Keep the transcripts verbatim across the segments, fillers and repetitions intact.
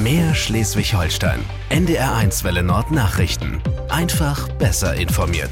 Mehr Schleswig-Holstein. N D R eins Welle Nord Nachrichten. Einfach besser informiert.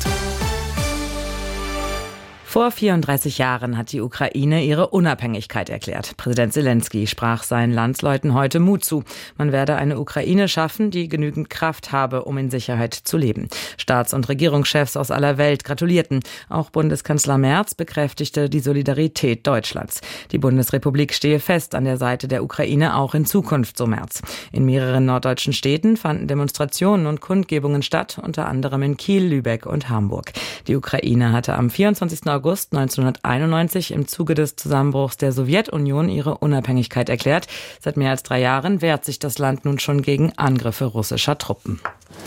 Vor vierunddreißig Jahren hat die Ukraine ihre Unabhängigkeit erklärt. Präsident Selenskyj sprach seinen Landsleuten heute Mut zu. Man werde eine Ukraine schaffen, die genügend Kraft habe, um in Sicherheit zu leben. Staats- und Regierungschefs aus aller Welt gratulierten. Auch Bundeskanzler Merz bekräftigte die Solidarität Deutschlands. Die Bundesrepublik stehe fest an der Seite der Ukraine, auch in Zukunft, so Merz. In mehreren norddeutschen Städten fanden Demonstrationen und Kundgebungen statt, unter anderem in Kiel, Lübeck und Hamburg. Die Ukraine hatte am vierundzwanzigsten August neunzehnhunderteinundneunzig im Zuge des Zusammenbruchs der Sowjetunion ihre Unabhängigkeit erklärt. Seit mehr als drei Jahren wehrt sich das Land nun schon gegen Angriffe russischer Truppen.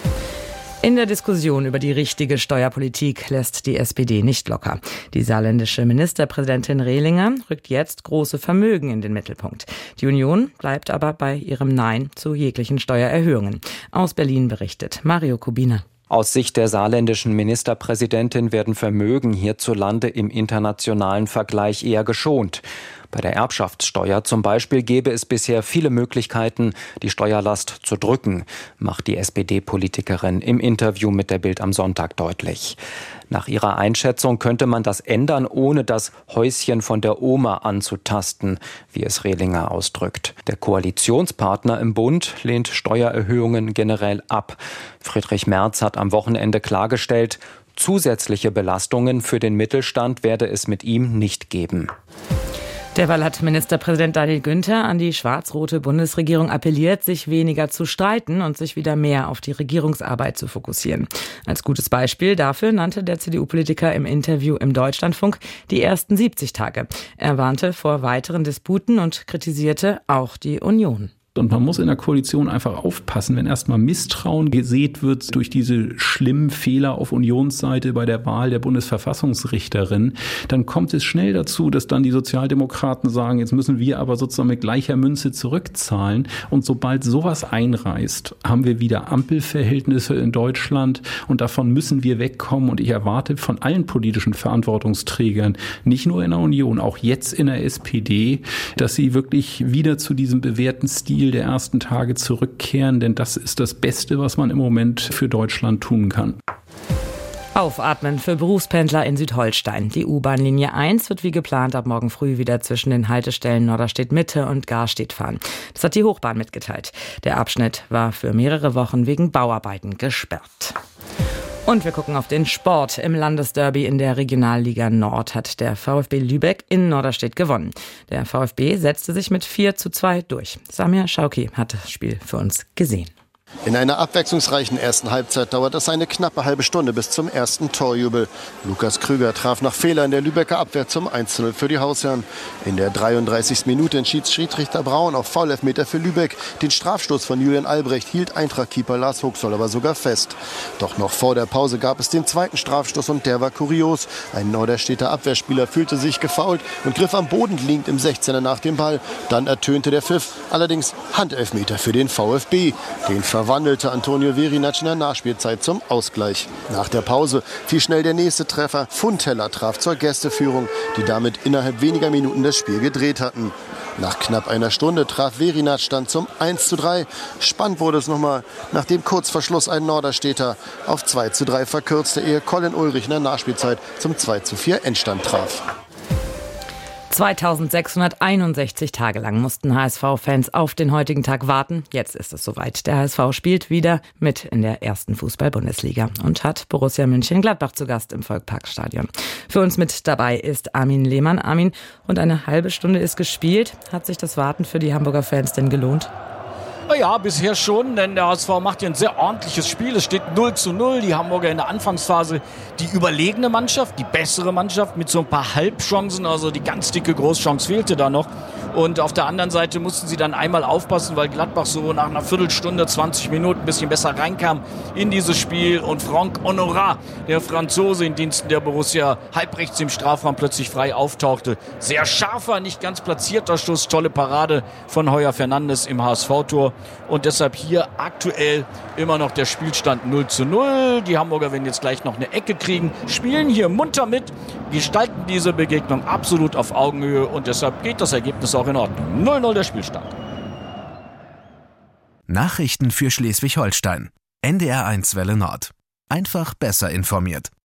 In der Diskussion über die richtige Steuerpolitik lässt die S P D nicht locker. Die saarländische Ministerpräsidentin Rehlinger rückt jetzt große Vermögen in den Mittelpunkt. Die Union bleibt aber bei ihrem Nein zu jeglichen Steuererhöhungen. Aus Berlin berichtet Mario Kubina. Aus Sicht der saarländischen Ministerpräsidentin werden Vermögen hierzulande im internationalen Vergleich eher geschont. Bei der Erbschaftssteuer zum Beispiel gäbe es bisher viele Möglichkeiten, die Steuerlast zu drücken, macht die S P D-Politikerin im Interview mit der Bild am Sonntag deutlich. Nach ihrer Einschätzung könnte man das ändern, ohne das Häuschen von der Oma anzutasten, wie es Rehlinger ausdrückt. Der Koalitionspartner im Bund lehnt Steuererhöhungen generell ab. Friedrich Merz hat am Wochenende klargestellt, zusätzliche Belastungen für den Mittelstand werde es mit ihm nicht geben. Derweil hat Ministerpräsident Daniel Günther an die schwarz-rote Bundesregierung appelliert, sich weniger zu streiten und sich wieder mehr auf die Regierungsarbeit zu fokussieren. Als gutes Beispiel dafür nannte der C D U-Politiker im Interview im Deutschlandfunk die ersten siebzig Tage. Er warnte vor weiteren Disputen und kritisierte auch die Union. Und man muss in der Koalition einfach aufpassen, wenn erstmal Misstrauen gesät wird durch diese schlimmen Fehler auf Unionsseite bei der Wahl der Bundesverfassungsrichterin, dann kommt es schnell dazu, dass dann die Sozialdemokraten sagen, jetzt müssen wir aber sozusagen mit gleicher Münze zurückzahlen. Und sobald sowas einreißt, haben wir wieder Ampelverhältnisse in Deutschland und davon müssen wir wegkommen. Und ich erwarte von allen politischen Verantwortungsträgern, nicht nur in der Union, auch jetzt in der S P D, dass sie wirklich wieder zu diesem bewährten Stil der ersten Tage zurückkehren, denn das ist das Beste, was man im Moment für Deutschland tun kann. Aufatmen für Berufspendler in Südholstein. Die U-Bahn-Linie eins wird wie geplant ab morgen früh wieder zwischen den Haltestellen Norderstedt-Mitte und Garstedt fahren. Das hat die Hochbahn mitgeteilt. Der Abschnitt war für mehrere Wochen wegen Bauarbeiten gesperrt. Und wir gucken auf den Sport. Im Landesderby in der Regionalliga Nord hat der VfB Lübeck in Norderstedt gewonnen. Der VfB setzte sich mit vier zu zwei durch. Samir Schauki hat das Spiel für uns gesehen. In einer abwechslungsreichen ersten Halbzeit dauert es eine knappe halbe Stunde bis zum ersten Torjubel. Lukas Krüger traf nach Fehler in der Lübecker Abwehr zum eins zu null für die Hausherren. In der dreiunddreißigsten Minute entschied Schiedsrichter Braun auf Foulelfmeter für Lübeck. Den Strafstoß von Julian Albrecht hielt Eintracht-Keeper Lars Huxoll aber sogar fest. Doch noch vor der Pause gab es den zweiten Strafstoß und der war kurios. Ein Norderstedter Abwehrspieler fühlte sich gefoult und griff am Boden liegend im sechzehner nach dem Ball. Dann ertönte der Pfiff, allerdings Handelfmeter für den VfB. Den verwandelte Antonio Verinac in der Nachspielzeit zum Ausgleich. Nach der Pause fiel schnell der nächste Treffer. Fundteller traf zur Gästeführung, die damit innerhalb weniger Minuten das Spiel gedreht hatten. Nach knapp einer Stunde traf Verinac dann zum eins zu drei. Spannend wurde es nochmal, nachdem kurz vor Schluss ein Norderstedter auf zwei zu drei verkürzte, ehe Colin Ulrich in der Nachspielzeit zum zwei zu vier Endstand traf. zweitausendsechshunderteinundsechzig Tage lang mussten H S V-Fans auf den heutigen Tag warten. Jetzt ist es soweit. Der H S V spielt wieder mit in der ersten Fußball-Bundesliga und hat Borussia Mönchengladbach zu Gast im Volksparkstadion. Für uns mit dabei ist Armin Lehmann. Armin, rund eine halbe Stunde ist gespielt. Hat sich das Warten für die Hamburger Fans denn gelohnt? Ja, bisher schon, denn der H S V macht hier ein sehr ordentliches Spiel. Es steht null zu null. Die Hamburger in der Anfangsphase die überlegene Mannschaft, die bessere Mannschaft mit so ein paar Halbchancen. Also die ganz dicke Großchance fehlte da noch. Und auf der anderen Seite mussten sie dann einmal aufpassen, weil Gladbach so nach einer Viertelstunde, zwanzig Minuten ein bisschen besser reinkam in dieses Spiel. Und Franck Honorat, der Franzose in Diensten der Borussia, halb rechts im Strafraum plötzlich frei auftauchte. Sehr scharfer, nicht ganz platzierter Schuss, tolle Parade von Heuer Fernandes im H S V-Tor. Und deshalb hier aktuell immer noch der Spielstand null zu null. Die Hamburger werden jetzt gleich noch eine Ecke kriegen, spielen hier munter mit, gestalten diese Begegnung absolut auf Augenhöhe und deshalb geht das Ergebnis auch in Ordnung. null null der Spielstand. Nachrichten für Schleswig-Holstein. N D R eins Welle Nord. Einfach besser informiert.